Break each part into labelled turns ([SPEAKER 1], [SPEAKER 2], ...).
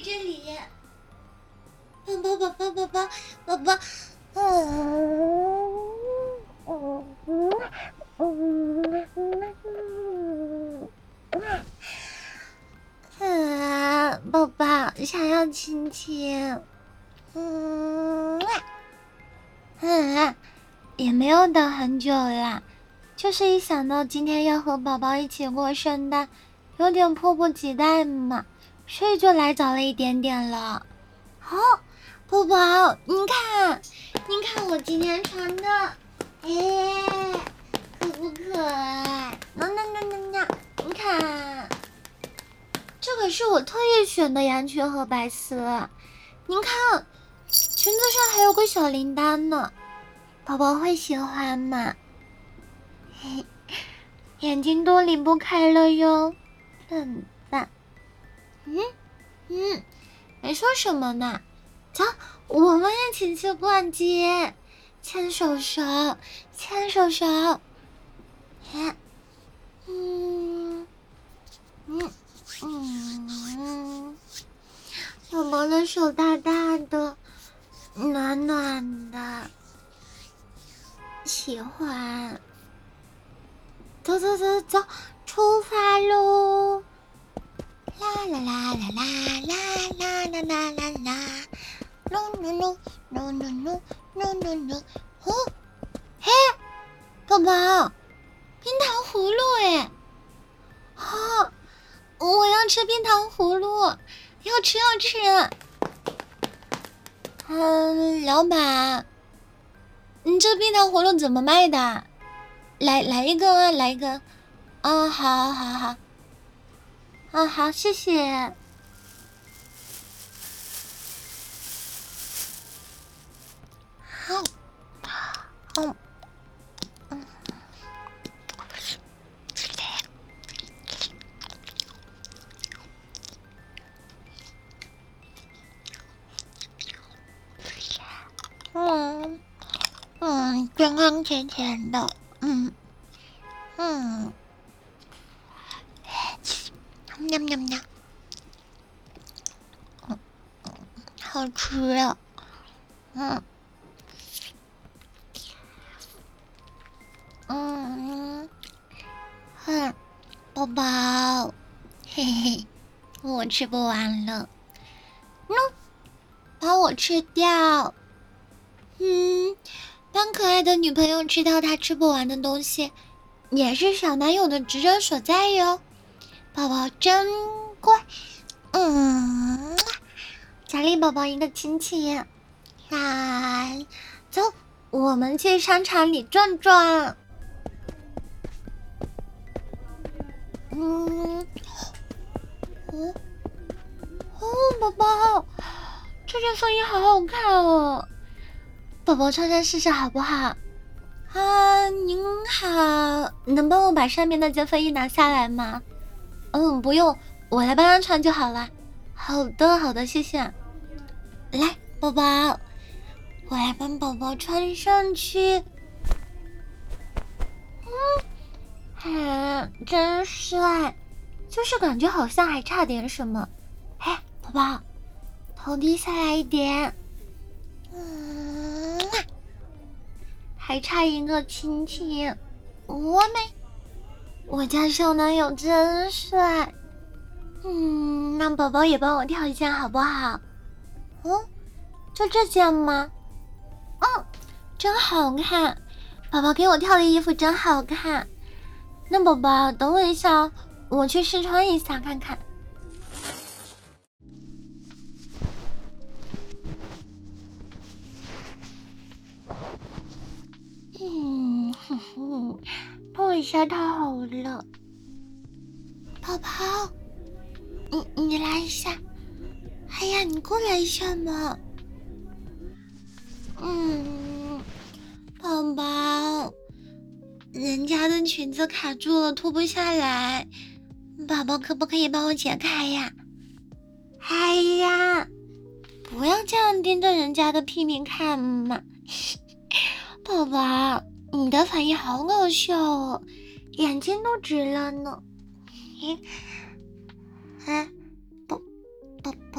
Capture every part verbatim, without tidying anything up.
[SPEAKER 1] 这里。宝宝宝宝宝宝宝宝，嗯嗯嗯嗯，啊，宝宝想要亲亲，嗯嗯，也没有等很久啦，就是一想到今天要和宝宝一起过圣诞，有点迫不及待嘛，所以就来早了一点点了。好，宝宝，你看，你看我今天穿的，哎，可不可爱？那那那那那，你看，这可是我特意选的羊群和白丝，您看，裙子上还有个小铃铛呢，宝宝会喜欢吗？嘿，眼睛都离不开了哟，笨蛋。嗯嗯，没说什么呢。走，我们一起去逛街，牵手手，牵手手。哎，嗯嗯嗯，宝宝的手大大的，暖暖的，喜欢。走走走走，出发喽！啦啦啦啦啦啦啦啦啦啦啦！no no no no no no no no no， 哦，嘿，宝宝，冰糖葫芦哎，好，我要吃冰糖葫芦，要吃要吃。嗯，老板，你这冰糖葫芦怎么卖的？来来一个啊，来一个。啊，好好好，啊好，谢谢。好，嗯嗯。嗯嗯，健康甜甜的，嗯嗯，喵喵喵，嗯嗯，好吃啊，嗯嗯嗯，宝宝，嘿嘿，我吃不完了，喏，把我吃掉，嗯，当可爱的女朋友吃掉他吃不完的东西，也是小男友的职责所在哟。宝宝真乖，嗯，奖励宝宝一个亲亲。来，走，我们去商场里转转。嗯，哦哦，宝宝，这件风衣好好看哦，宝宝穿穿试试好不好？啊，您好，能帮我把上面那件风衣拿下来吗？嗯，不用，我来帮他穿就好了。好的，好的，谢谢。来，宝宝，我来帮宝宝穿上去。嗯，啊，真帅，就是感觉好像还差点什么。哎，宝宝，头低下来一点。嗯，还差一个亲亲。我美，我家小男友真帅。嗯，让宝宝也帮我挑一件好不好？哦，就这件吗？嗯，真好看，宝宝给我挑的衣服真好看。那宝宝等我一下哦，我去试穿一下看看。嗯，哼哼，帮我一下太好了。宝宝，你你来一下。哎呀，你过来一下嘛。嗯，宝宝，人家的裙子卡住了，脱不下来，宝宝可不可以帮我解开呀？哎呀，不要这样盯着人家的屁屁看嘛！宝宝，你的反应好搞笑哦，眼睛都直了呢。哎，宝宝宝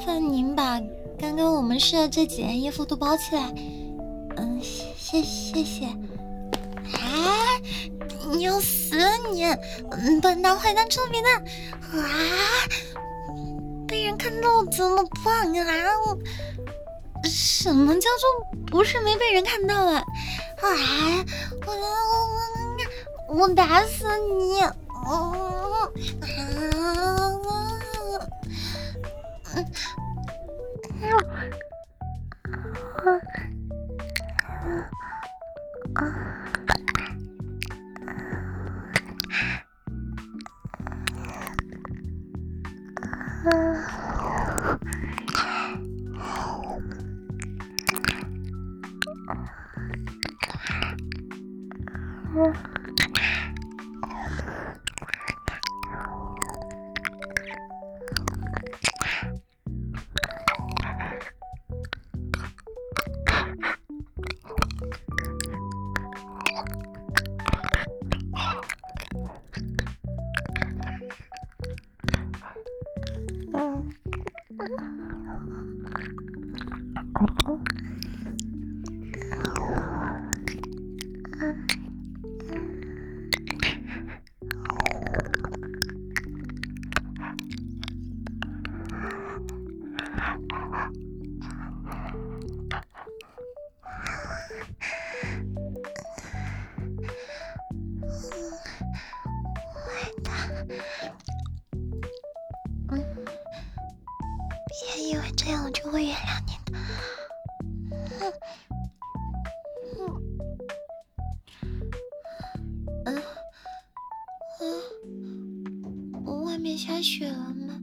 [SPEAKER 1] 烦您把刚刚我们试的这几件衣服都包起来。嗯，谢谢谢。啊！你要死啊你！嗯，笨蛋坏蛋臭皮蛋！啊！被人看到怎么办啊？什么叫做不是没被人看到啊？啊！我我我打死你！哦啊！嗯。别以为这样我就会原谅你的。嗯嗯，外面下雪了吗？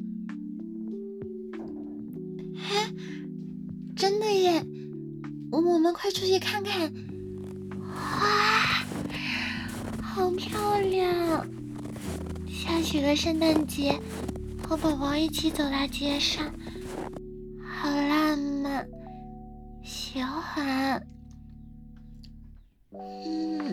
[SPEAKER 1] 哎，真的耶！我们快出去看看。哇，好漂亮！下雪的圣诞节，和宝宝一起走在街上，好浪漫，喜欢。嗯，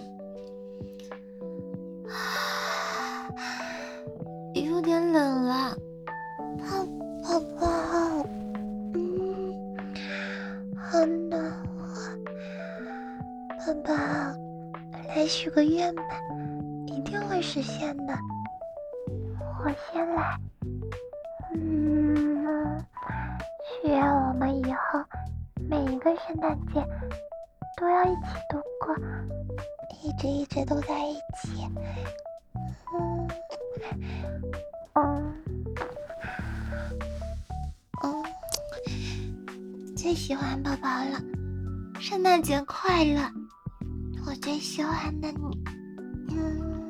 [SPEAKER 1] 有点冷了，宝宝宝，嗯，好暖和。宝宝，来许个愿吧，一定会实现的。我先来。嗯，许愿我们以后每一个圣诞节都要一起度过，一直一直都在一起。嗯嗯嗯，最喜欢宝宝了，圣诞节快乐，我最喜欢的你。嗯。